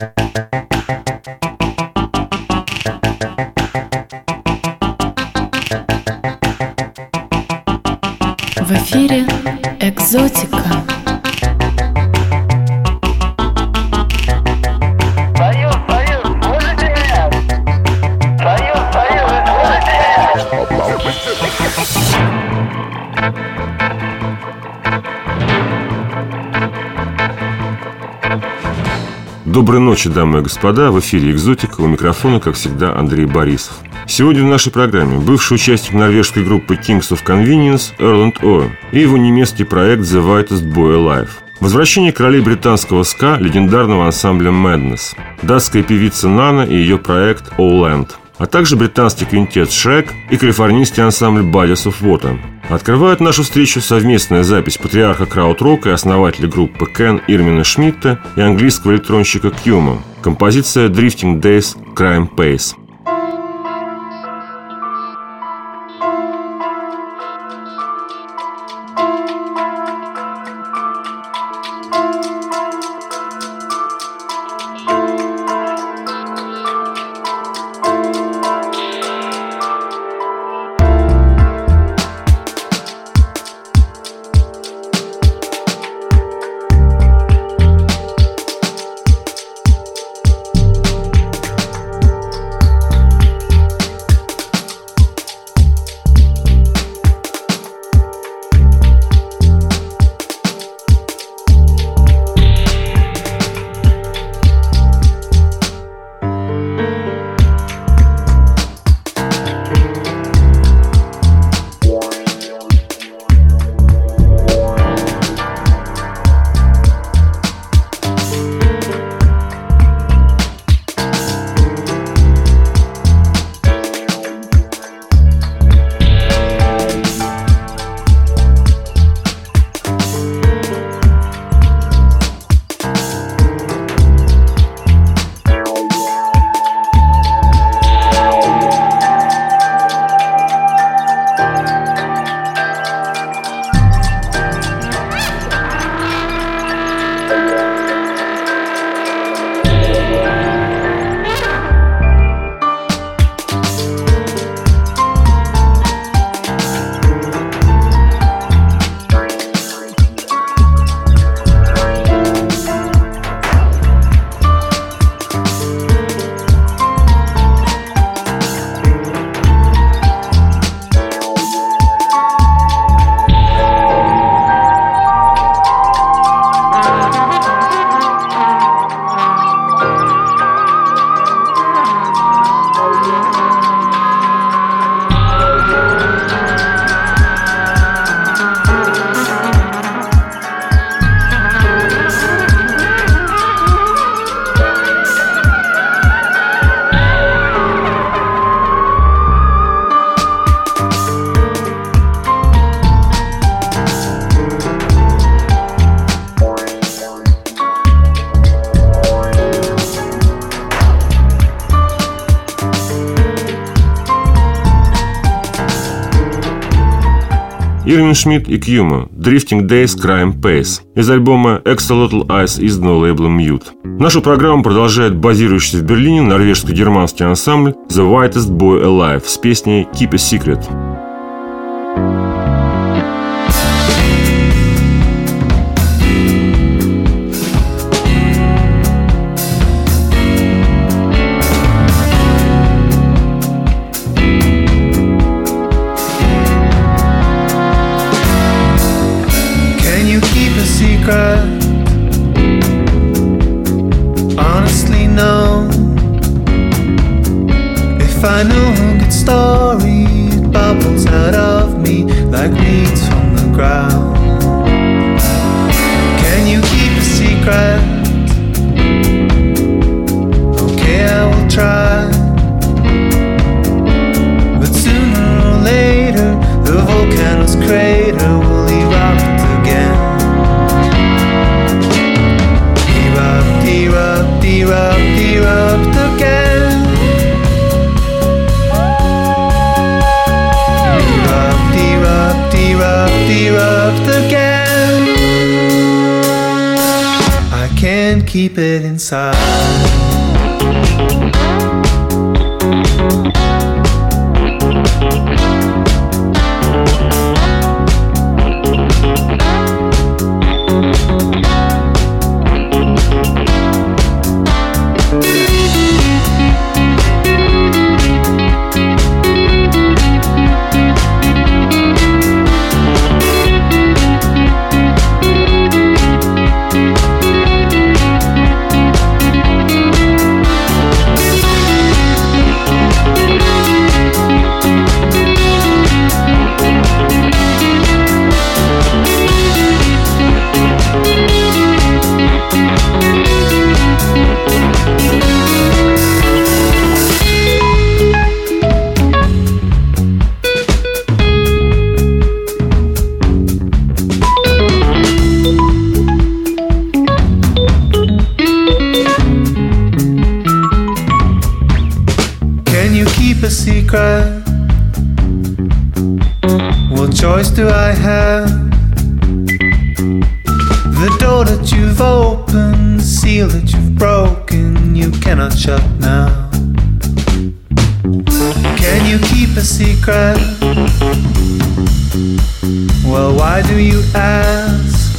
В эфире «Экзотика». Союз, слышите меня? Союз, слышите меня? Доброй ночи, дамы и господа. В эфире «Экзотика». У микрофона, как всегда, Андрей Борисов. Сегодня в нашей программе бывший участник норвежской группы Kings of Convenience Erlend Øye и его немецкий проект The Whitest Boy Alive. Возвращение королей британского ска легендарного ансамбля Madness, датская певица Нана и ее проект All Land, а также британский квинтет Shrek и калифорнийский ансамбль Bodies of Water. Открывает нашу встречу совместная запись патриарха краудрока и основателя группы Кен Ирвина Шмидта и английского электронщика Кьюма. Композиция Drifting Days Crime Pace. Ирвин Шмидт и Кьюма Drifting Days Crime Pace из альбома Axolotl Eyes, изданного лейблом Mute. Нашу программу продолжает базирующийся в Берлине норвежско-германский ансамбль The Whitest Boy Alive с песней Keep a Secret. Honestly, no. If I knew a good story, it bubbles out of me like weeds from the ground. Can you keep a secret? Okay, I will try. But sooner or later, the volcano's crater will erupt again. Erupt, erupt, erupt again. Erupt, erupt, erupt, erupt again. I keep it inside. Secret. What choice do I have? The door that you've opened, the seal that you've broken, you cannot shut now. Can you keep a secret? Well, why do you ask?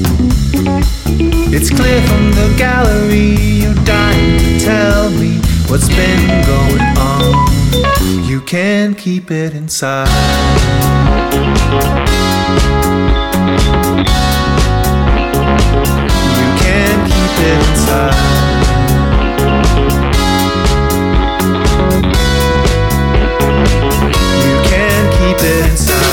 It's clear from the gallery you're dying to tell me what's been going on. You can't keep it inside. You can't keep it inside. You can't keep it inside.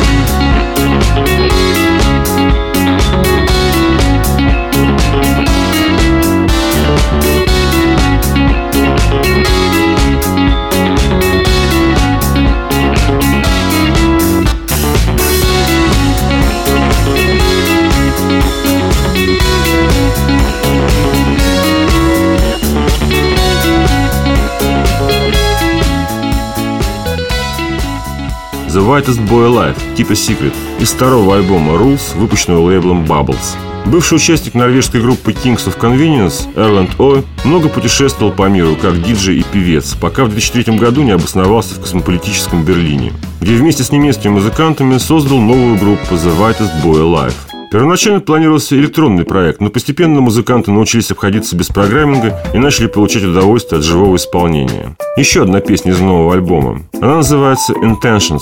The Whitest Boy Alive, Keep a Secret, из второго альбома Rules, выпущенного лейблом Bubbles. Бывший участник норвежской группы Kings of Convenience Erlend Øye много путешествовал по миру как диджей и певец, пока в 2003 году не обосновался в космополитическом Берлине, где вместе с немецкими музыкантами создал новую группу The Whitest Boy Alive. Первоначально планировался электронный проект, но постепенно музыканты научились обходиться без программинга и начали получать удовольствие от живого исполнения. Еще одна песня из нового альбома. Она называется Intentions.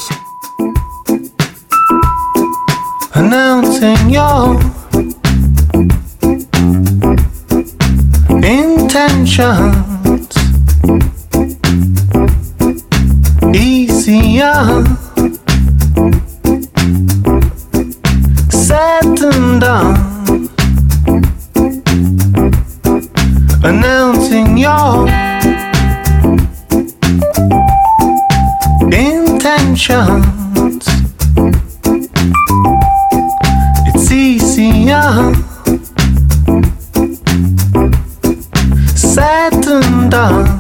Announcing your intentions, easier said than done. Announcing your intentions, it's easier said than done.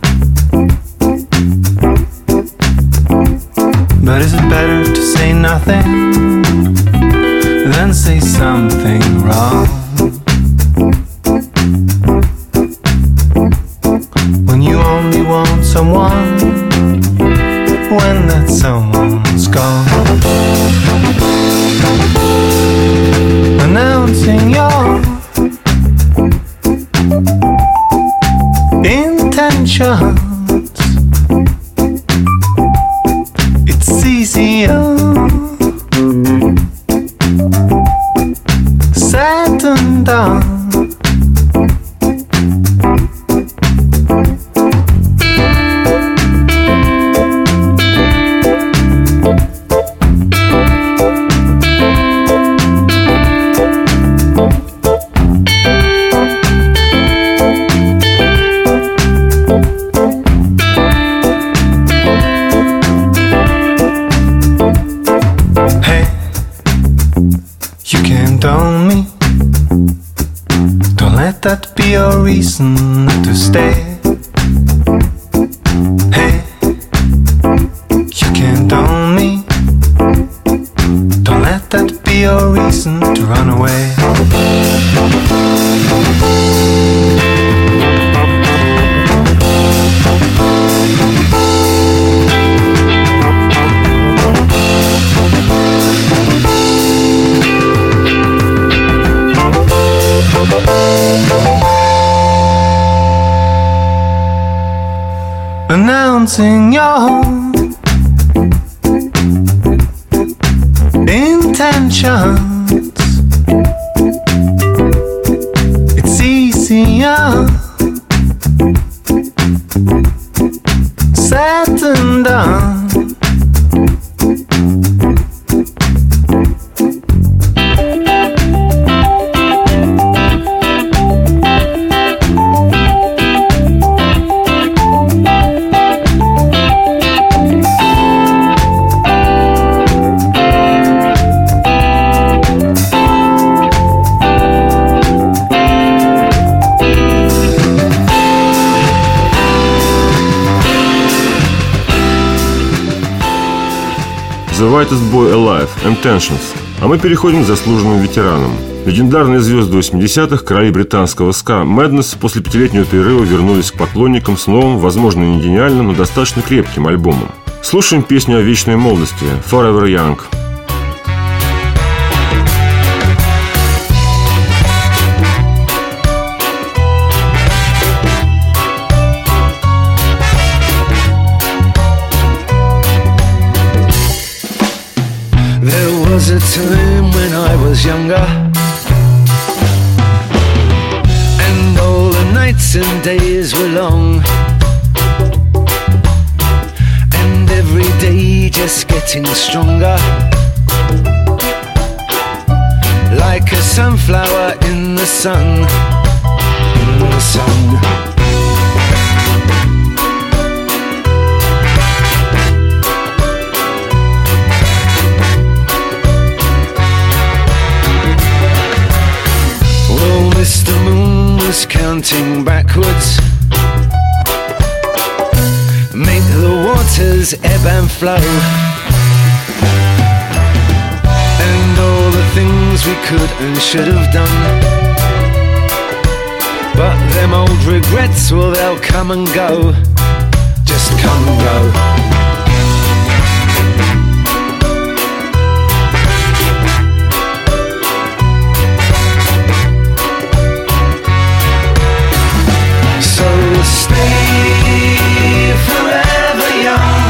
But is it better to say nothing than say something wrong? When you only want someone, when that someone's gone. Announcing your intentions, it's easier said than done. That be your reason to stay. Hey, you can't own me. Don't let that be your reason to run away. announcing your intentions. It's easier said than done. The Whitest Boy Alive, Intentions. А мы переходим к заслуженным ветеранам. Легендарные звезды 80-х, короли британского ска Madness после 5-летнего перерыва вернулись к поклонникам с новым, возможно, не гениальным, но достаточно крепким альбомом. Слушаем песню о вечной молодости «Forever Young». There was a time when I was younger, and all the nights and days were long, and every day just getting stronger, like a sunflower in the sun, in the sun. Mr. Moon was counting backwards, make the waters ebb and flow, and all the things we could and should have done. But them old regrets, well, they'll come and go, just come and go. Stay forever young.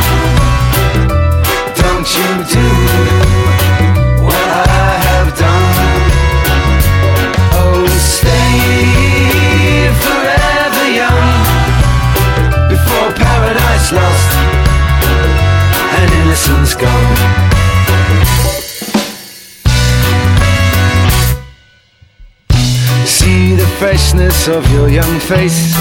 Don't you do what I have done. Oh, stay forever young, before paradise lost and innocence gone. See the freshness of your young face,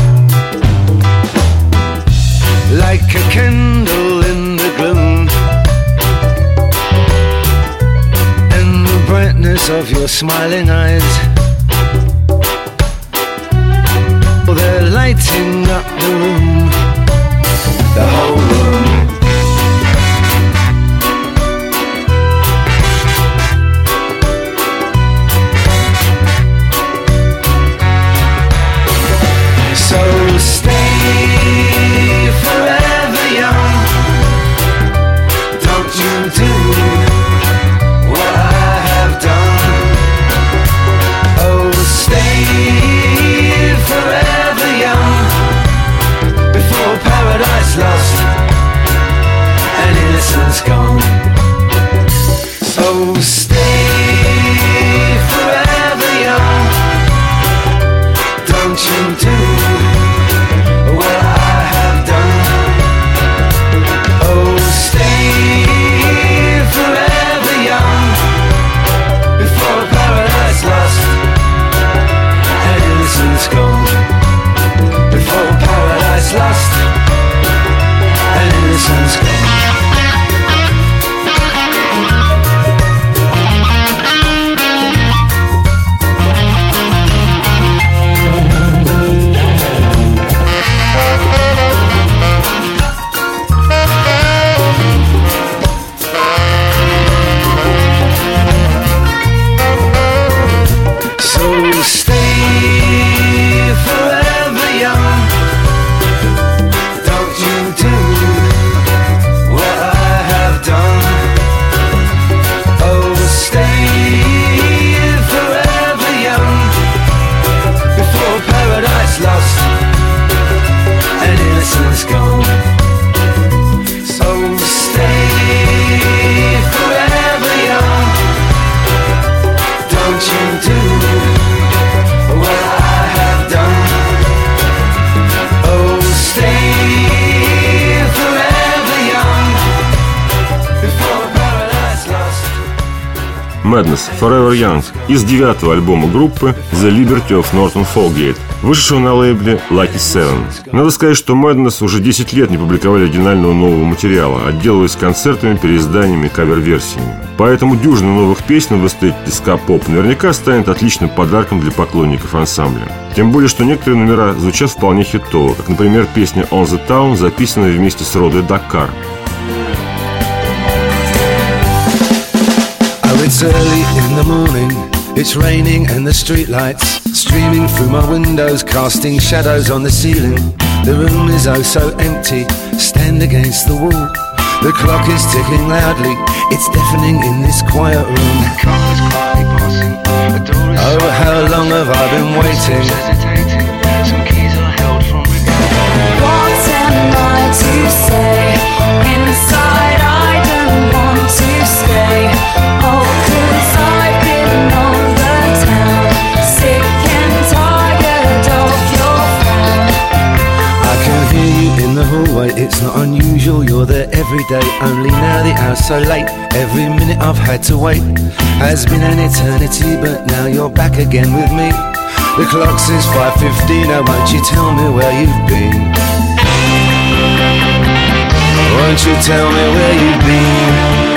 like a candle in the gloom, and the brightness of your smiling eyes, they're lighting up the room, the whole room. So stay forever young. Don't you do what I have done. Oh, stay forever young, before paradise lost and innocence gone. So stay forever young. Don't you do what I have done. Oh, stay forever young, before paradise lost and innocence gone. Before paradise lost and innocence gone. Madness Forever Young из 9-го альбома группы The Liberty of Norton Folgate, вышедшего на лейбле Lucky Seven. Надо сказать, что Madness уже 10 лет не публиковали оригинального нового материала, отделываясь концертами, переизданиями, кавер-версиями. Поэтому дюжина новых песен в эстетике ска-поп наверняка станет отличным подарком для поклонников ансамбля. Тем более, что некоторые номера звучат вполне хитово, как, например, песня On the Town, записанная вместе с Родой Даккар. It's early in the morning, it's raining and the streetlights streaming through my windows, casting shadows on the ceiling. The room is oh so empty, stand against the wall. The clock is ticking loudly, it's deafening in this quiet room. The car is quietly passing, the door is oh, how long have I been waiting? Some keys are held from regret. What am I to say? Inside I don't want to stay. Oh, 'cause I've been on the town, sick and tired of your frown. I can hear you in the hallway, it's not unusual, you're there every day. Only now the hour's so late, every minute I've had to wait has been an eternity, but now you're back again with me. The clock says 5:15, now won't you tell me where you've been? Won't you tell me where you've been?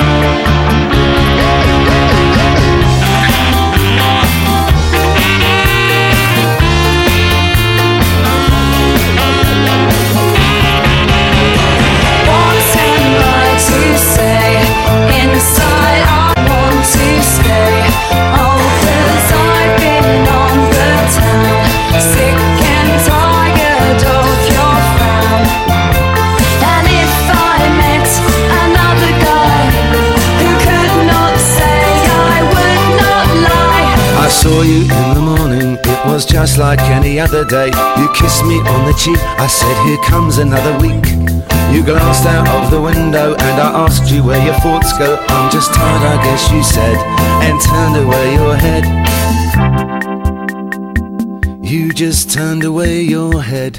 I saw you in the morning, it was just like any other day. You kissed me on the cheek, I said here comes another week. You glanced out of the window and I asked you where your thoughts go. I'm just tired, I guess you said, and turned away your head. You just turned away your head.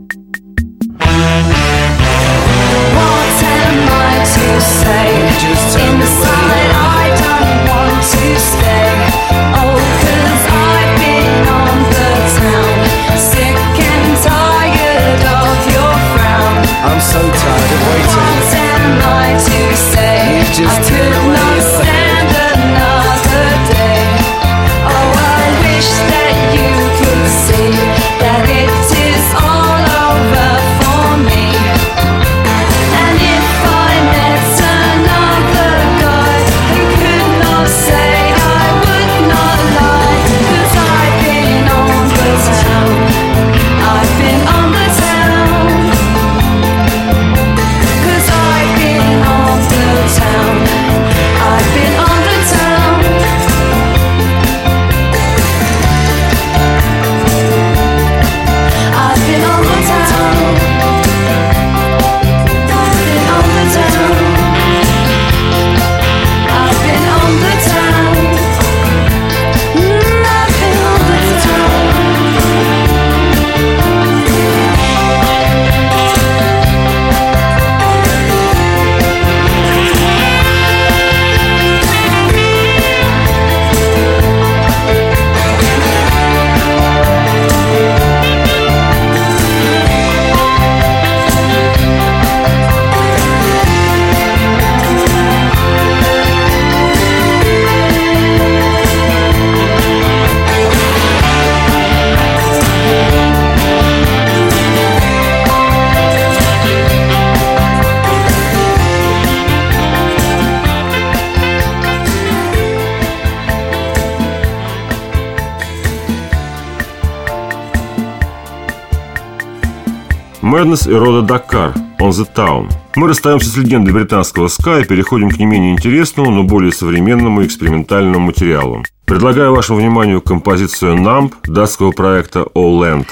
What am I to say? Inside I don't want to stay. Oh, 'cause I've been on the town, sick and tired of your frown. I'm so tired of waiting. What am I to say? I could not stand another day. Oh, I wish that you could see that it is all over for me. And if I met another guy who could not say I would not lie, 'cause I've been on the town, I've been on the town, 'cause I've been on the town, I've been on the town. I've been on the town, I've been on the town, I've been on the town, I've been on the town. Madness и Рода Даккар On the Town. Мы расстаемся с легендой британского ска и переходим к не менее интересному, но более современному и экспериментальному материалу. Предлагаю вашему вниманию композицию Numb датского проекта All Land.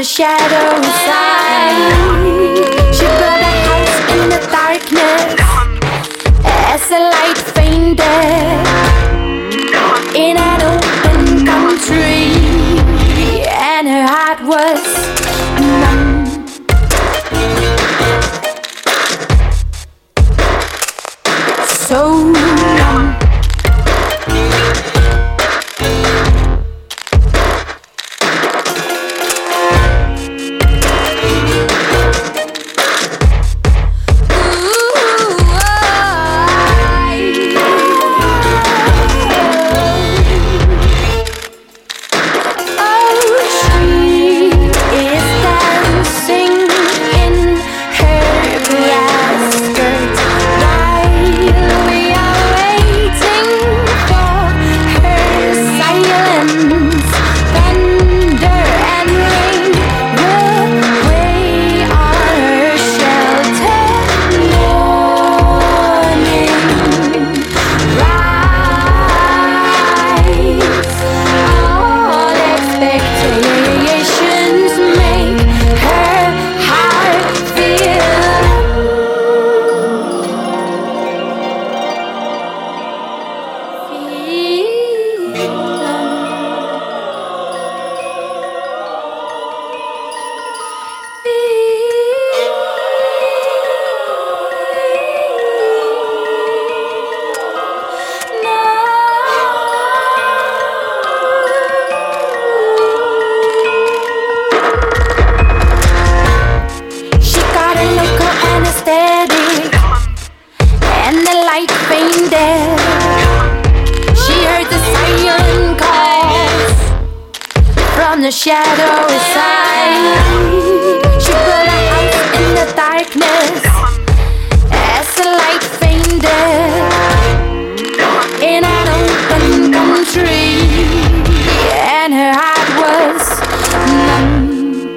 the shadow side. She built a house in the darkness as the light faded in an open country, and her heart was numb. So numb. The shadow side. She built a house in the darkness as the light faded in an open country, and her heart was numb.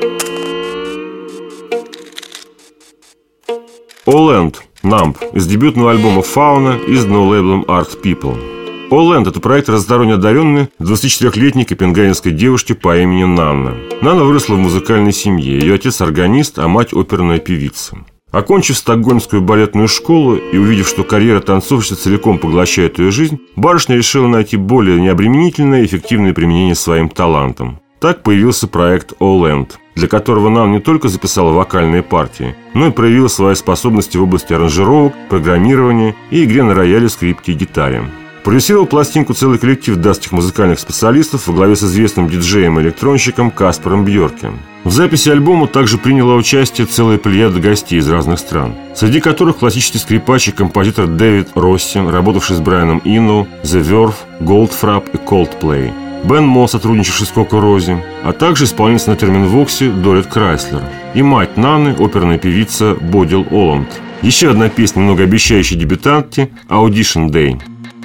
All End, Numb, из дебютного альбома Fauna, изданного лейблом Art People. All End – это проект разносторонне одаренной 24-летней копенгагенской девушки по имени Нанна. Нанна выросла в музыкальной семье. Ее отец – органист, а мать – оперная певица. Окончив стокгольмскую балетную школу и увидев, что карьера танцовщицы целиком поглощает ее жизнь, барышня решила найти более необременительное и эффективное применение своим талантам. Так появился проект All End, для которого Нанна не только записала вокальные партии, но и проявила свои способности в области аранжировок, программирования и игре на рояле, скрипке и гитаре. Продюсировал пластинку целый коллектив датских музыкальных специалистов во главе с известным диджеем и электронщиком Каспаром Бьорке. В записи альбома также приняла участие целая плеяда гостей из разных стран, среди которых классический скрипач и композитор Дэвид Росси, работавший с Брайаном Ино, The Verve, Goldfrapp и Coldplay, Бен Мо, сотрудничавший с Коко Рози, а также исполнительница на терминвоксе Дорит Крайслер и мать Нанны, оперная певица Бодил Оланд. Еще одна песня многообещающей дебютантки Audition Day.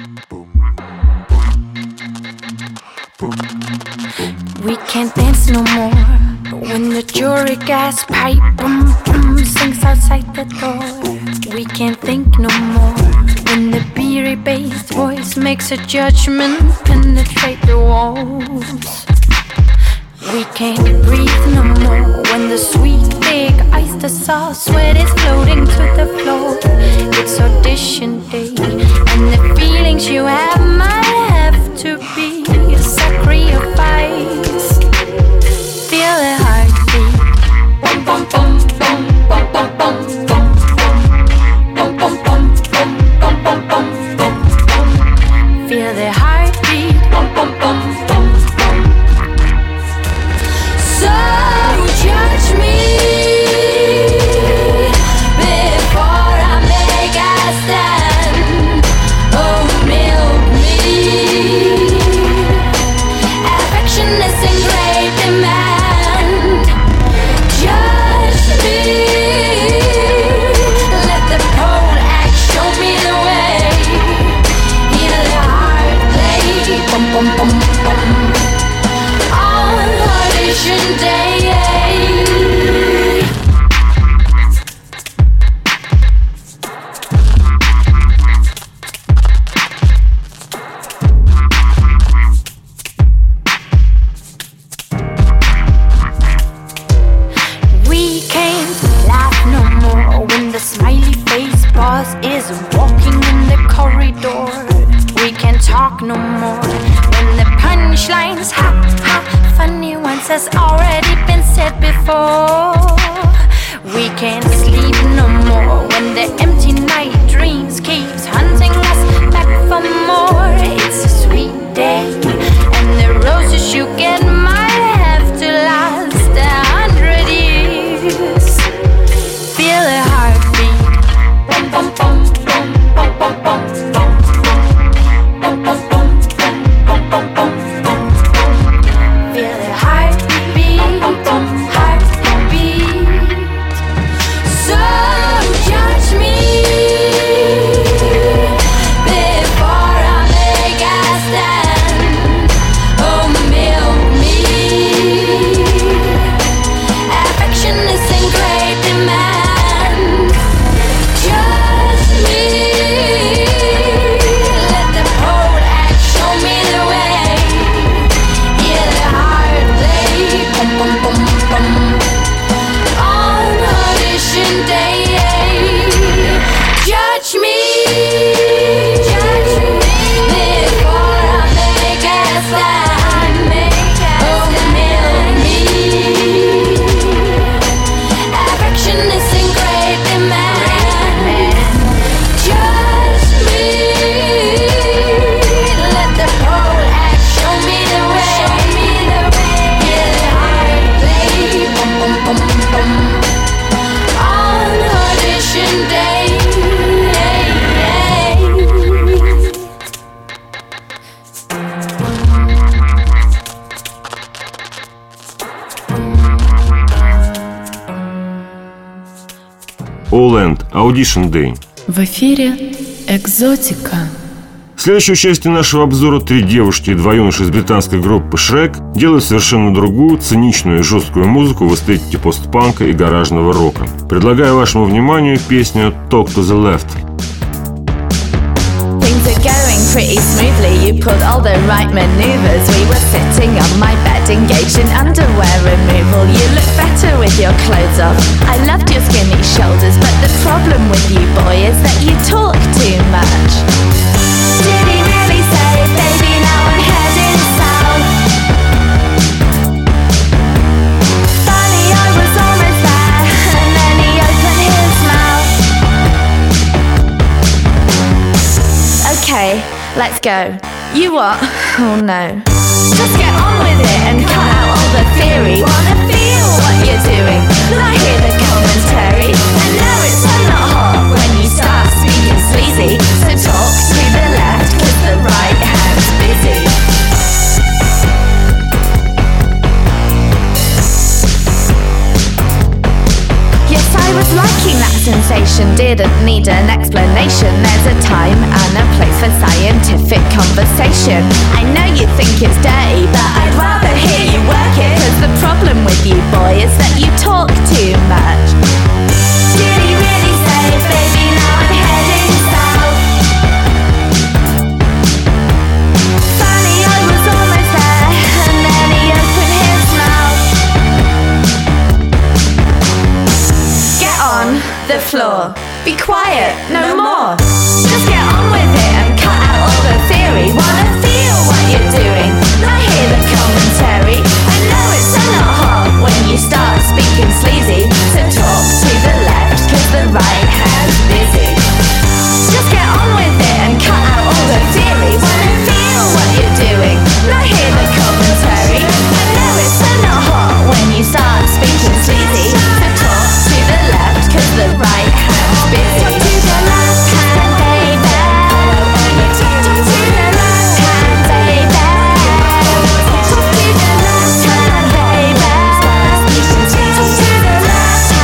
We can't dance no more when the jury gas pipe boom boom sings outside the door. We can't think no more when the beery-based voice makes a judgment penetrate the walls. We can't breathe no more when the sweet big oyster sauce sweat is floating to the floor. It's audition day and the feelings you have might have to be sacrificed. Feel the heartbeat. Bum bum bum bum bum bum bum bum bum bum bum bum bum bum bum. Feel the heartbeat. Bum bum bum bum bum. So judge me before I make a stand. Oh, milk me. us is walking in the corridor. We can't talk no more. When the punchlines, ha ha, funny ones has already been said before. We can't sleep no more when the empty night dreams keeps hunting us back for more. It's a sweet day, and the roses you get might have to last 100 years. Feel a heartbeat, bum bum bum bum bum bum bum bum. All End Audition Day. В эфире «Экзотика». Следующее участие нашего обзора три девушки и два юноши из британской группы Shrek делают совершенно другую, циничную и жесткую музыку в эстетике постпанка и гаражного рока. Предлагаю вашему вниманию песню «Talk to the Left». Pretty smoothly, you pulled all the right maneuvers. We were sitting on my bed, engaged in underwear removal. You look better with your clothes off. I loved your skinny shoulders, but the problem with you, boy, is that you talk too much. Did he really say, baby, now I'm heading south? Funny, I was almost there, and then he opened his mouth. Okay, let's go. You what? Oh no. Just get on with it and cut out all the theory. Wanna feel what you're doing, not hear the commentary. I know it's not hot when you start speaking sleazy. So talk to the left, cause the right hand's busy. Yes, I was liking that sensation, didn't need an explanation. There's a time and a place for scientific conversation. I know you think it's dirty, but I'd rather hear you work it. Cause the problem with you, boy, is that you talk too much. Did he really say, baby, now I'm heading south? Funny, I was almost there, and then he opened his mouth. Get on the floor, be quiet, no more. Just get on with it and cut out all the theory. Wanna feel what you're doing, not hear the commentary. I know it's not hot when you start speaking sleazy. So talk to the left, cause the right hand's busy. Just get on with it and cut out all the theory. Wanna feel what you're doing, not hear the commentary. I know it's not hot when you start speaking sleazy. So talk to the left, cause the right hand's busy. Talk to the left hand, baby. Talk to the left hand, baby. Talk to the left hand, baby. Talk to the left hand, baby.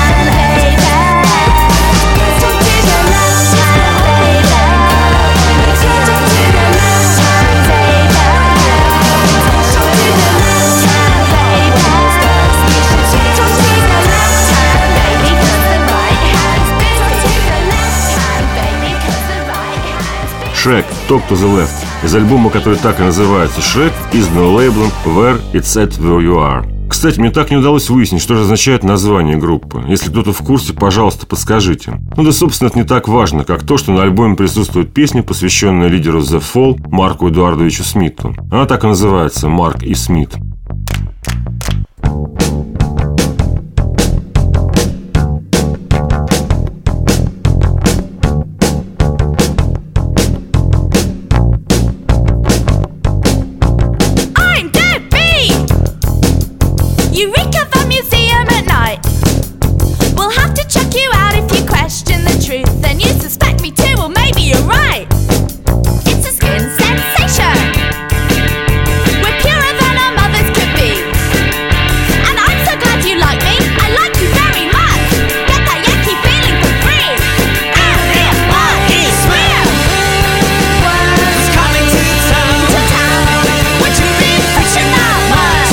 Shrek Talk to the Left из альбома, который так и называется Shrek, изданного лейблом Where It's At Where You Are. Кстати, мне так не удалось выяснить, что же означает название группы. Если кто-то в курсе, пожалуйста, подскажите. Ну да, собственно, это не так важно, как то, что на альбоме присутствует песня, посвященная лидеру The Fall Марку Эдуардовичу Смиту. Она так и называется «Марк и Смит». Eureka, the museum at night. We'll have to check you out if you question the truth. Then you suspect me too, well maybe you're right. It's a skin sensation. We're purer than our mothers could be. And I'm so glad you like me. I like you very much. Get that Yankee feeling for free. And if Mark is real, what's coming to town? To town. Would you be preaching that much?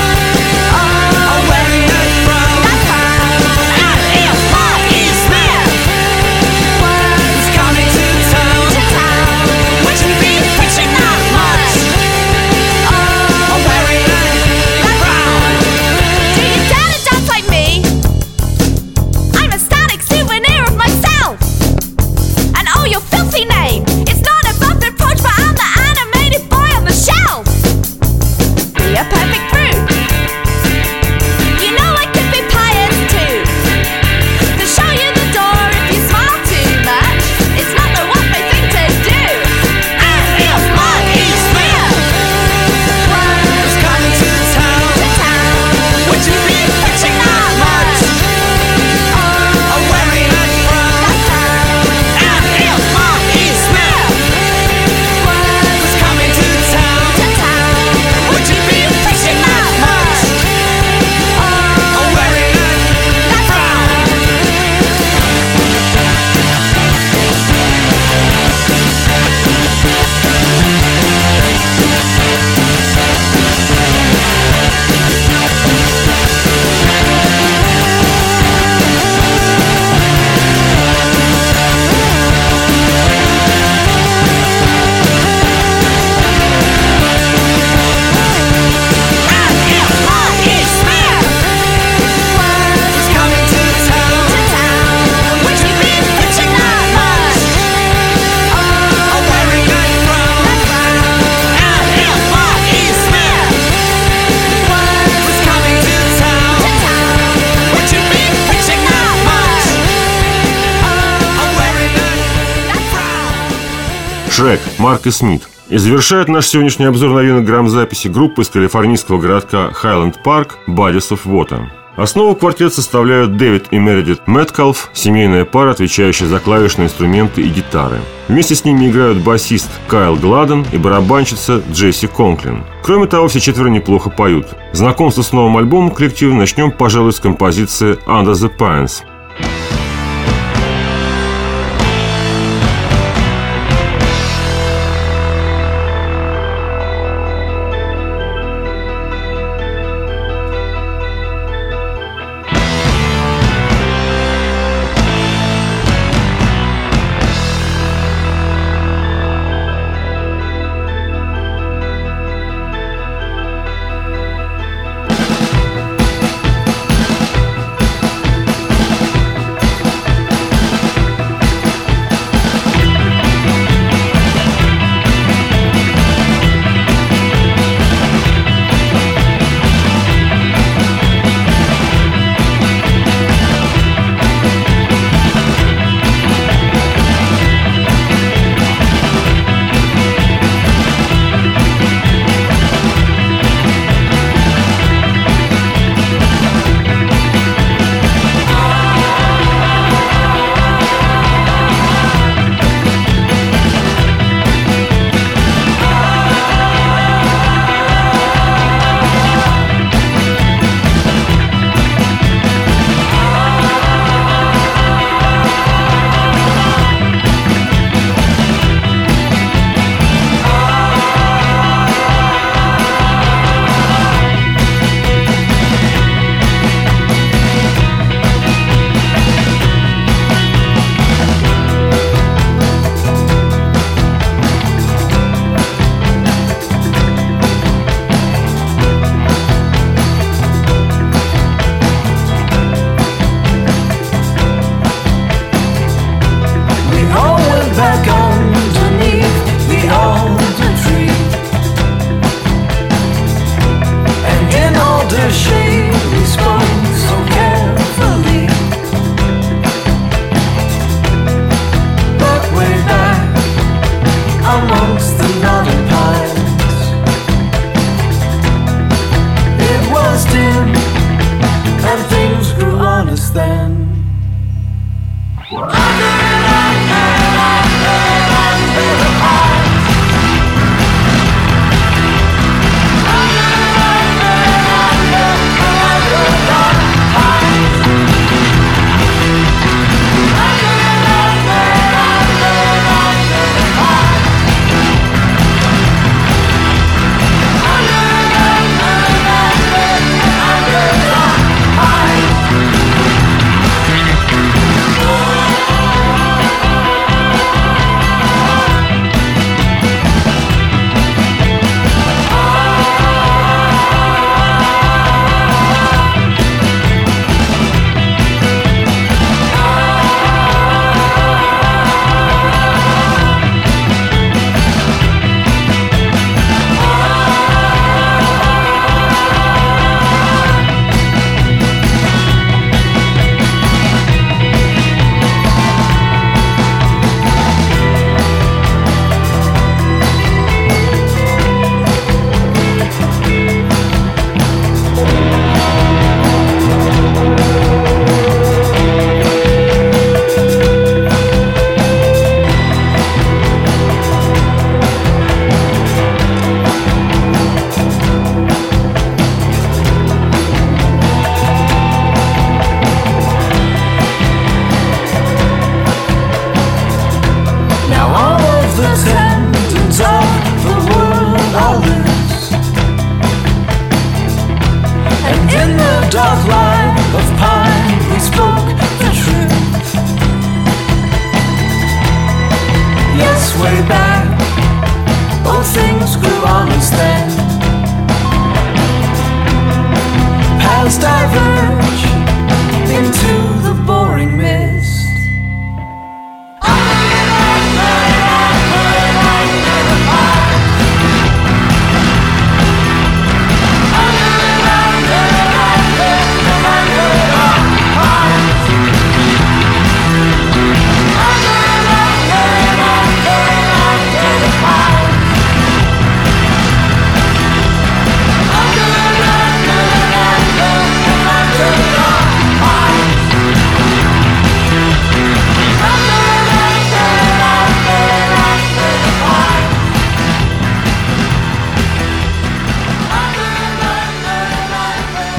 Шрек, Марк и Смит. И завершает наш сегодняшний обзор новинок грамзаписи группы из калифорнийского городка Хайленд-Парк Bodies of Water. Основу квартет составляют Дэвид и Мередит Мэткалф, семейная пара, отвечающая за клавишные инструменты и гитары. Вместе с ними играют басист Кайл Гладен и барабанщица Джесси Конклин. Кроме того, все четверо неплохо поют. Знакомство с новым альбомом коллектива начнем, пожалуй, с композиции «Under the Pines».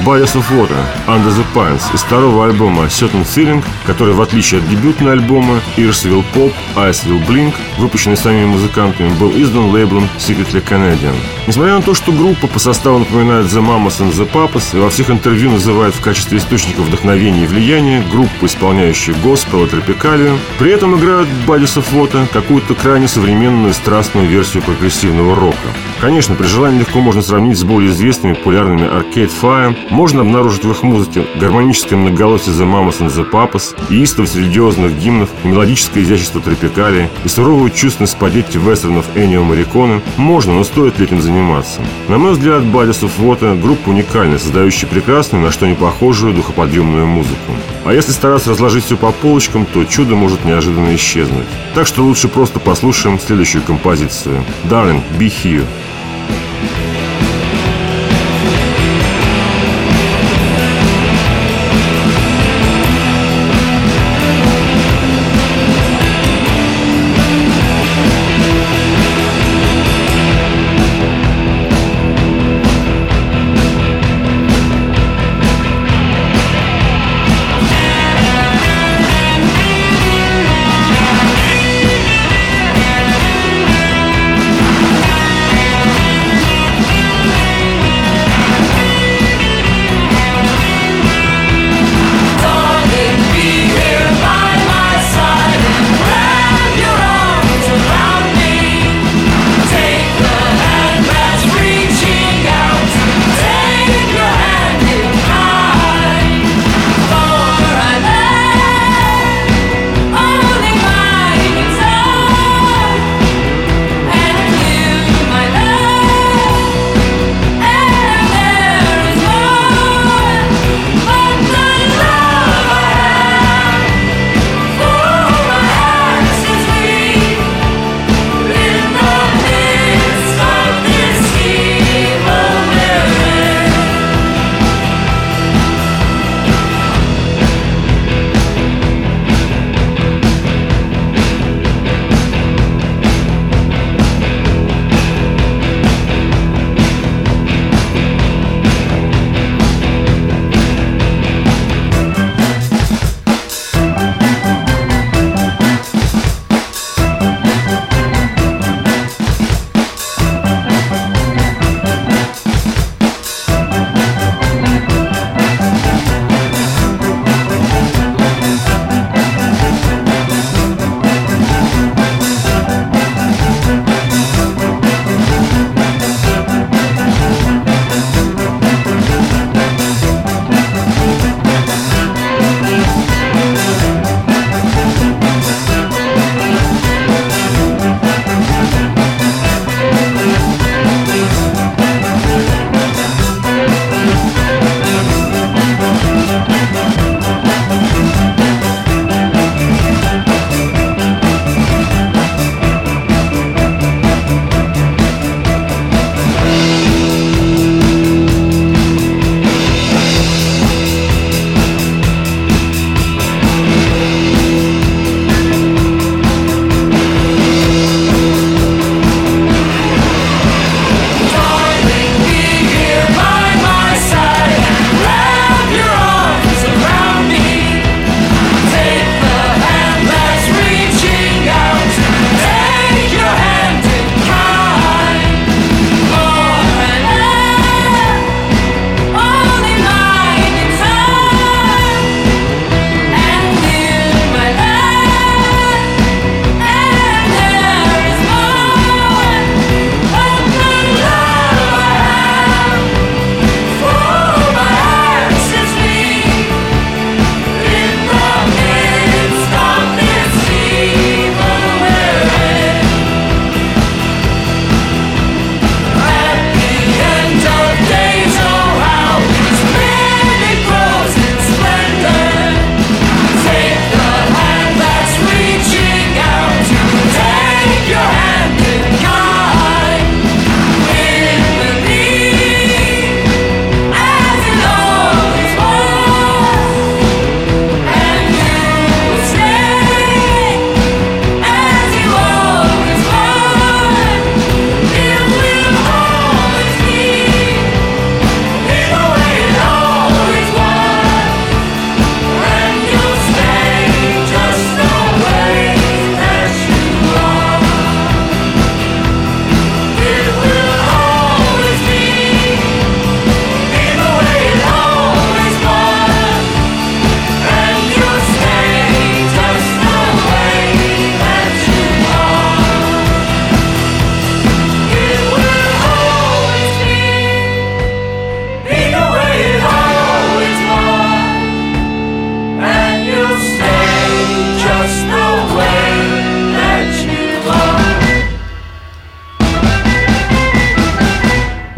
Bodies of Water, Under the Pines из второго альбома Certain Feeling, который, в отличие от дебютного альбома Ears Will Pop, Eyes Will Blink, выпущенный самими музыкантами, был издан лейблом Secretly Canadian. Несмотря на то, что группа по составу напоминает The Mamas and the Papas и во всех интервью называют в качестве источников вдохновения и влияния группу, исполняющую госпел и тропикалию, при этом играют Bodies of Water какую-то крайне современную страстную версию прогрессивного рока. Конечно, при желании легко можно сравнить с более известными популярными Arcade Fire, можно обнаружить в их музыке гармоническое многоголосие The Mamas and the Papas, иистовость религиозных гимнов, и мелодическое изящество тропикалии, и суровую чувственность спагетти вестернов Эннио Морриконе. Можно, но стоит ли этим заниматься? На мой взгляд, Bodies of Water — группа уникальная, создающая прекрасную, на что не похожую духоподъемную музыку. А если стараться разложить все по полочкам, то чудо может неожиданно исчезнуть. Так что лучше просто послушаем следующую композицию. Darling, Be Here.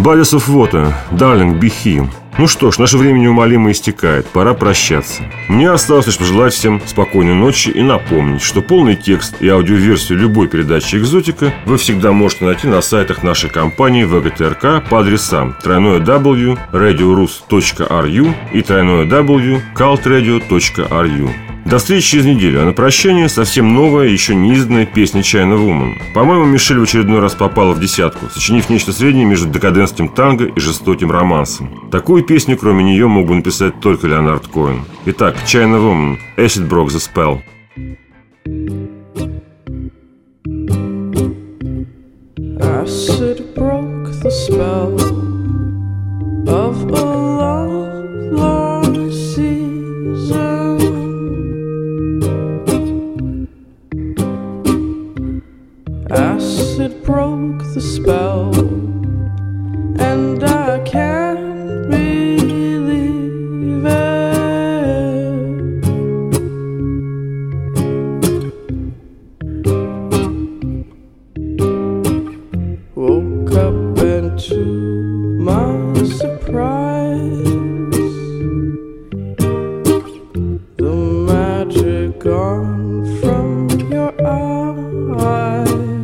Bodies of Water, Darling, Be Here. Ну что ж, наше время неумолимо истекает, пора прощаться. Мне осталось лишь пожелать всем спокойной ночи и напомнить, что полный текст и аудиоверсию любой передачи «Экзотика» вы всегда можете найти на сайтах нашей компании ВГТРК по адресам www.radiorus.ru и www.cultradio.ru. До встречи через неделю, а на прощание совсем новая, еще не изданная песня China Woman. По-моему, Мишель в очередной раз попала в десятку, сочинив нечто среднее между декадентским танго и жестоким романсом. Такую песню, кроме нее, мог бы написать только Леонард Коэн. Итак, China Woman, Acid Broke the Spell. Acid broke the spell of a long season. Acid broke the spell, and I can't believe it. Woke up and to my surprise, the magic gone from your eyes.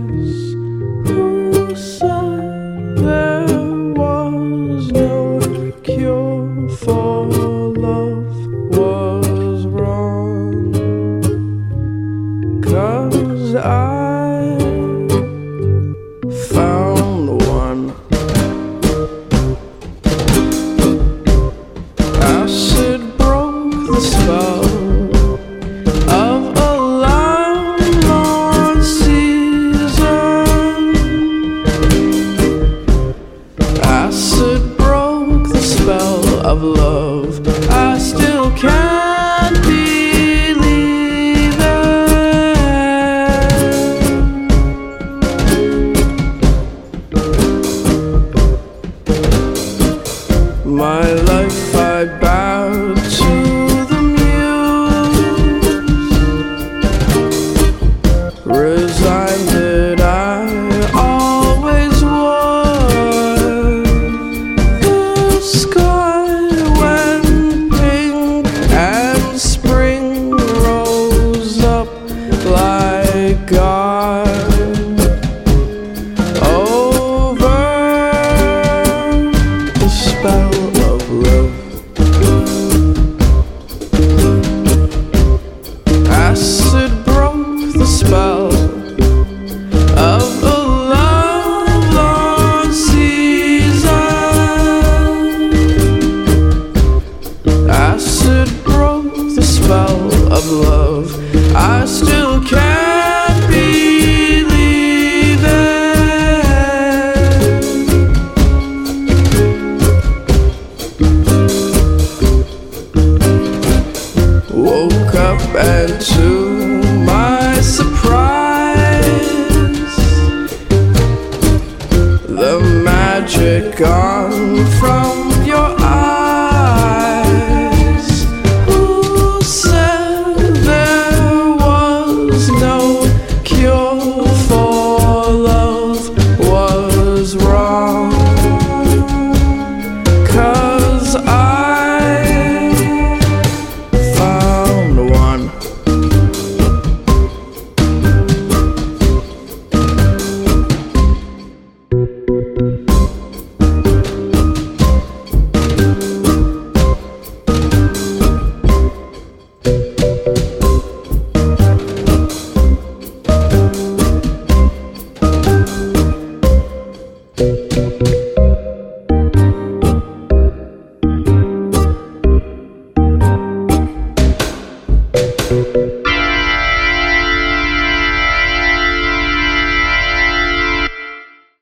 For love was wrong, 'cause I found one. Acid broke the spell of a long season. Acid broke the spell of love. I still can't believe it. My life I bowed to the muse, resigned that I always was. The sky went pink and spring rose up like God over the spell of love. Acid broke the spell of a long season. Acid broke the spell of love. I still can't believe it. Woke up and to my surprise,